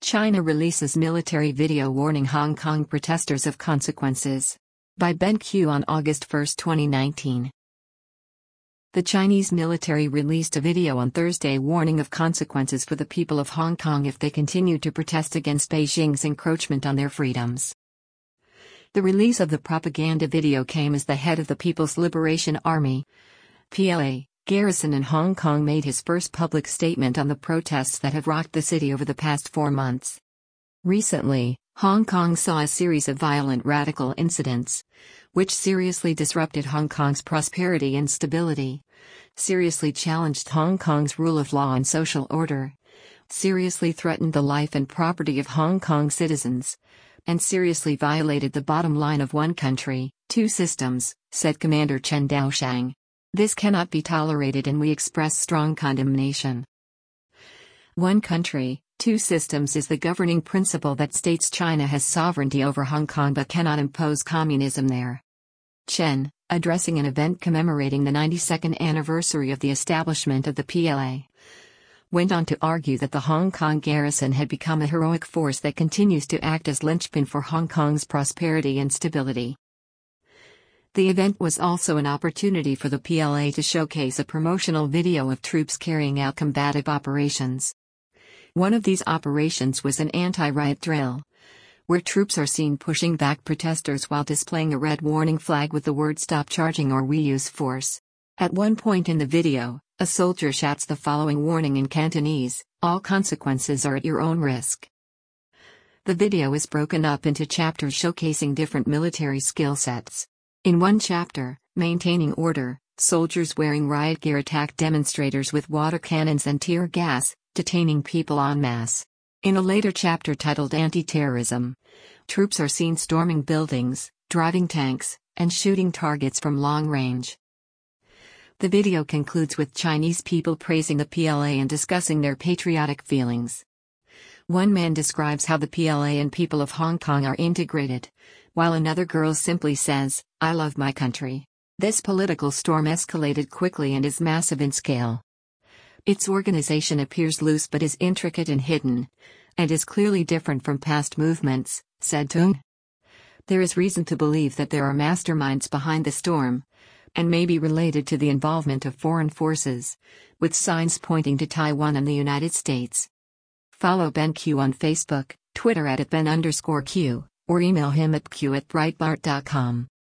China releases military video warning Hong Kong protesters of consequences. By Ben Q on August 1, 2019. The Chinese military released a video on Thursday warning of consequences for the people of Hong Kong if they continue to protest against Beijing's encroachment on their freedoms. The release of the propaganda video came as the head of the People's Liberation Army, PLA, garrison in Hong Kong made his first public statement on the protests that have rocked the city over the past 4 months. Recently, Hong Kong saw a series of violent radical incidents, which seriously disrupted Hong Kong's prosperity and stability, seriously challenged Hong Kong's rule of law and social order, seriously threatened the life and property of Hong Kong citizens, and seriously violated the bottom line of one country, two systems, said Commander Chen Daoshang. This cannot be tolerated and we express strong condemnation. One country, two systems is the governing principle that states China has sovereignty over Hong Kong but cannot impose communism there. Chen, addressing an event commemorating the 92nd anniversary of the establishment of the PLA, went on to argue that the Hong Kong garrison had become a heroic force that continues to act as linchpin for Hong Kong's prosperity and stability. The event was also an opportunity for the PLA to showcase a promotional video of troops carrying out combative operations. One of these operations was an anti-riot drill, where troops are seen pushing back protesters while displaying a red warning flag with the word "Stop charging" or "We use force." At one point in the video, a soldier shouts the following warning in Cantonese: "All consequences are at your own risk." The video is broken up into chapters showcasing different military skill sets. In one chapter, Maintaining Order, soldiers wearing riot gear attack demonstrators with water cannons and tear gas, detaining people en masse. In a later chapter titled Anti-Terrorism, troops are seen storming buildings, driving tanks, and shooting targets from long range. The video concludes with Chinese people praising the PLA and discussing their patriotic feelings. One man describes how the PLA and people of Hong Kong are integrated, while another girl simply says, "I love my country." This political storm escalated quickly and is massive in scale. Its organization appears loose but is intricate and hidden, and is clearly different from past movements, said Tung. There is reason to believe that there are masterminds behind the storm, and may be related to the involvement of foreign forces, with signs pointing to Taiwan and the United States. Follow Ben Q on Facebook, Twitter @Ben_Q, or email him at q@breitbart.com.